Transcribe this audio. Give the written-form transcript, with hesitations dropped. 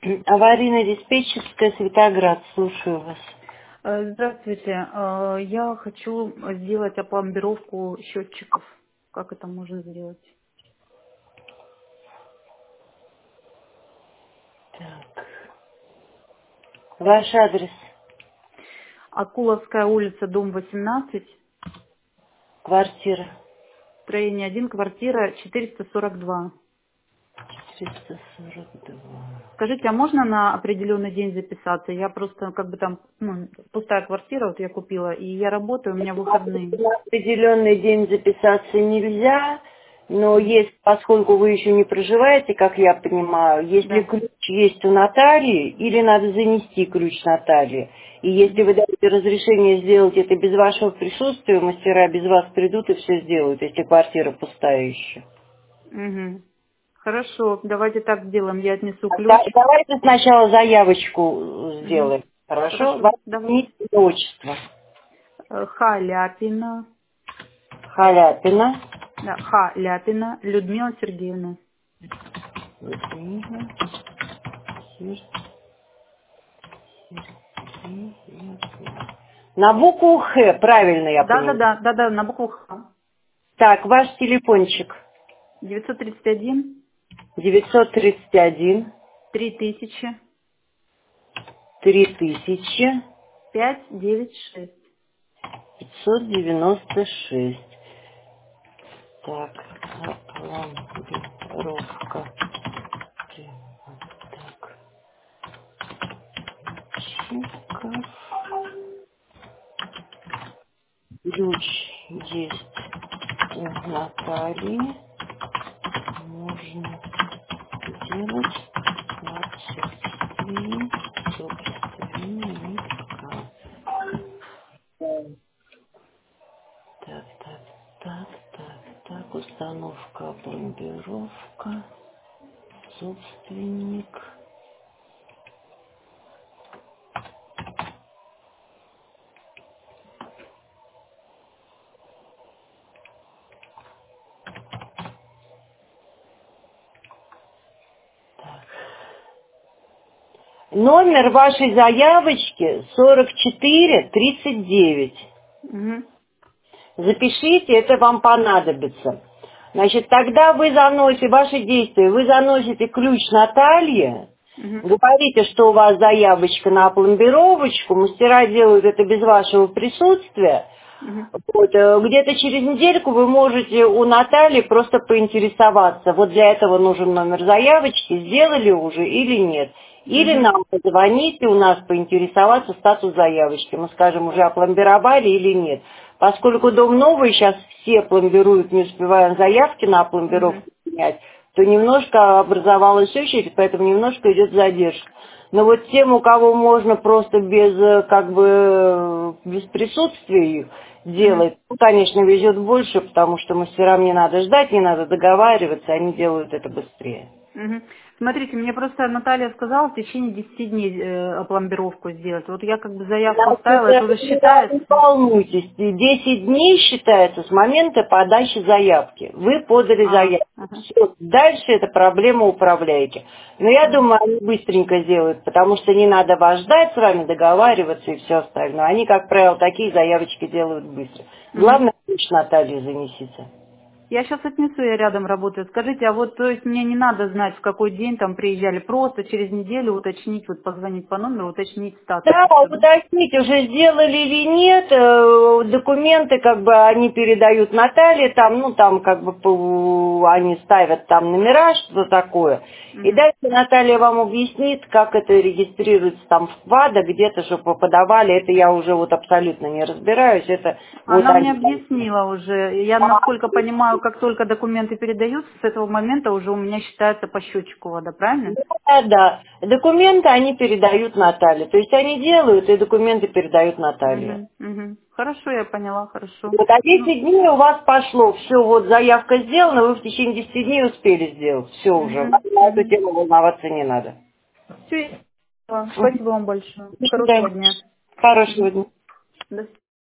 Аварийно-диспетчерская, Светоград. Слушаю вас. Здравствуйте. Я хочу сделать опломбировку счетчиков. Как это можно сделать? Так. Ваш адрес. Акуловская улица, дом 18, Квартира. строение 1, квартира 442. 342. Скажите, а можно на определенный день записаться? Я просто как бы там, пустая квартира, вот я купила, и я работаю, у меня выходные. На определенный день записаться нельзя, но если, поскольку вы еще не проживаете, как я понимаю, если Да. ключ есть у нотарии, или надо занести ключ нотарии. И если вы даете разрешение сделать это без вашего присутствия, мастера без вас придут и все сделают, если квартира пустая еще. Угу. Хорошо, давайте так сделаем. Я отнесу ключ. Давайте сначала заявочку Угу. сделаем. Хорошо? Хорошо, Ваше давай. имя и отчество. Халяпина. Халяпина. Да, Халяпина Людмила Сергеевна. Людмила Сергеевна. На букву Х, правильно я понимаю. Да, на букву Х. Так, ваш телефончик. 931 931 3000 3000 596. 596. Так, опломбировка. Так, чеков. Ключ есть у Натальи. Можно сделать в отсутствии собственника. Так, установка, пломбировка, собственник. Номер вашей заявочки 4439. Угу. Запишите, это вам понадобится. Значит, тогда вы заносите ваши действия, вы заносите ключ Наталье, Угу. говорите, что у вас заявочка на пломбировочку, мастера делают это без вашего присутствия. Угу. Вот, где-то через недельку вы можете у Натальи просто поинтересоваться. Вот для этого нужен номер заявочки, сделали уже или нет. Или Угу. нам позвоните, у нас поинтересоваться статус заявочки. Мы скажем, уже опломбировали или нет. Поскольку дом новый, сейчас все пломбируют, не успеваем заявки на Угу. пломбировку принять, то немножко образовалась очередь, поэтому немножко идет задержка. Но вот тем, у кого можно просто без, без присутствия их Угу. делать, ну, конечно, везет больше, потому что мастерам не надо ждать, не надо договариваться, они делают это быстрее. Угу. Смотрите, мне просто Наталья сказала в течение 10 дней опломбировку сделать. Вот я как бы заявку Значит, оставила, это уже не считается. волнуйтесь, 10 дней считается с момента подачи заявки. Вы подали заявку. Ага. Все, дальше это проблема управляйки. Но я Угу. думаю, они быстренько сделают, потому что не надо вас ждать с вами, договариваться и все остальное. Они, как правило, такие заявочки делают быстро. Угу. Главное, ключ Натальи занесите. Я сейчас отнесу, я рядом работаю. Скажите, а вот, то есть мне не надо знать, в какой день там приезжали, просто через неделю уточнить, вот позвонить по номеру, уточнить статус Да, и все, да? уточните, уже сделали или нет, документы как бы они передают Наталье, там, ну там как бы они ставят там номера, что такое. И Мгм. дальше Наталья вам объяснит, как это регистрируется там в КВАДа, где-то, чтобы подавали, это я уже вот абсолютно не разбираюсь, это вот Она мне они там. объяснила уже. Я, насколько понимаю, как только документы передаются, с этого момента уже у меня считается по счетчику вода, правильно? Да, да, документы они передают Наталье, то есть они делают и документы передают Наталье. Угу, угу. Хорошо, я поняла, хорошо. Вот, а Ну, 10 дней у вас пошло, все, вот заявка сделана, вы в течение 10 дней успели сделать, все уже, угу, на эту угу. тему волноваться не надо. Все, Мгм. спасибо вам большое. До Хорошего свидания. дня. Хорошего Угу. дня. До свидания.